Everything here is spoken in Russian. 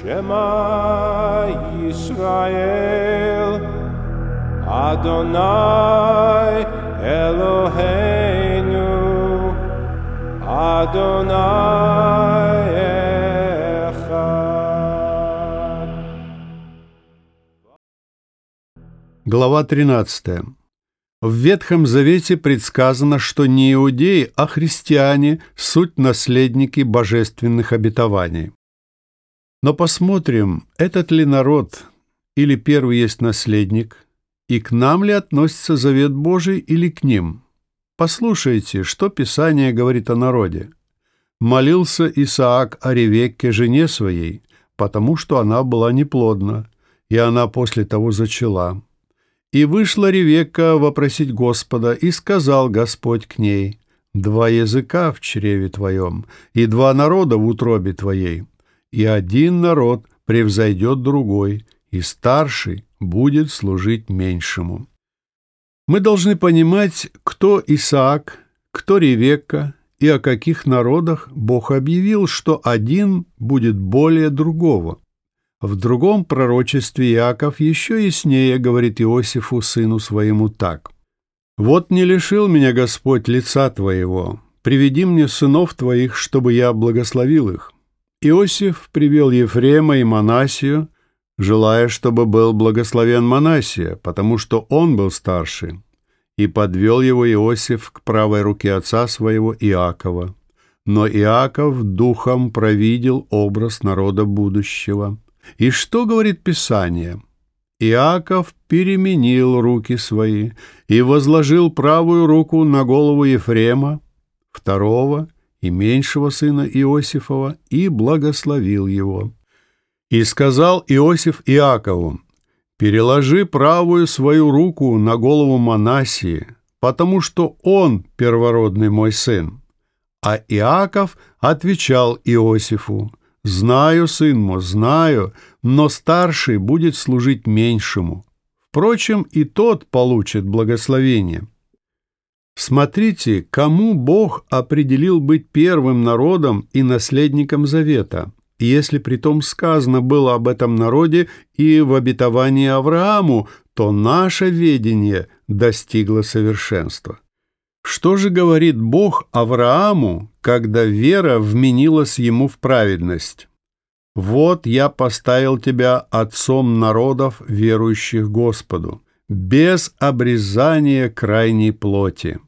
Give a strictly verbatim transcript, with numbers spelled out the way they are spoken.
Shema Yisrael, Adonai Eloheinu, Adonai Echad. Глава тринадцатая. В Ветхом Завете предсказано, что не иудеи, а христиане – суть наследники божественных обетований. Но посмотрим, этот ли народ или первый есть наследник, и к нам ли относится завет Божий или к ним? Послушайте, что Писание говорит о народе. «Молился Исаак о Ревекке, жене своей, потому что она была неплодна, и она после того зачала. И вышла Ревекка вопросить Господа, и сказал Господь к ней: два языка в чреве твоем, и два народа в утробе твоей, и один народ превзойдет другой, и старший будет служить меньшему». Мы должны понимать, кто Исаак, кто Ревекка, и о каких народах Бог объявил, что один будет более другого. В другом пророчестве Иаков еще яснее говорит Иосифу, сыну своему, так: «Вот не лишил меня Господь лица твоего, приведи мне сынов твоих, чтобы я благословил их». Иосиф привел Ефрема и Манассию, желая, чтобы был благословен Манассия, потому что он был старший, и подвел его Иосиф к правой руке отца своего Иакова. Но Иаков духом провидел образ народа будущего. И что говорит Писание? Иаков переменил руки свои и возложил правую руку на голову Ефрема, второго и меньшего сына Иосифова, и благословил его. И сказал Иосиф Иакову: «Переложи правую свою руку на голову Манассии, потому что он первородный мой сын». А Иаков отвечал Иосифу: «Знаю, сын мой, знаю, но старший будет служить меньшему. Впрочем, и тот получит благословение». Смотрите, кому Бог определил быть первым народом и наследником завета, если притом сказано было об этом народе и в обетовании Аврааму, то наше ведение достигло совершенства. Что же говорит Бог Аврааму, когда вера вменилась ему в праведность? «Вот я поставил тебя отцом народов, верующих Господу, без обрезания крайней плоти».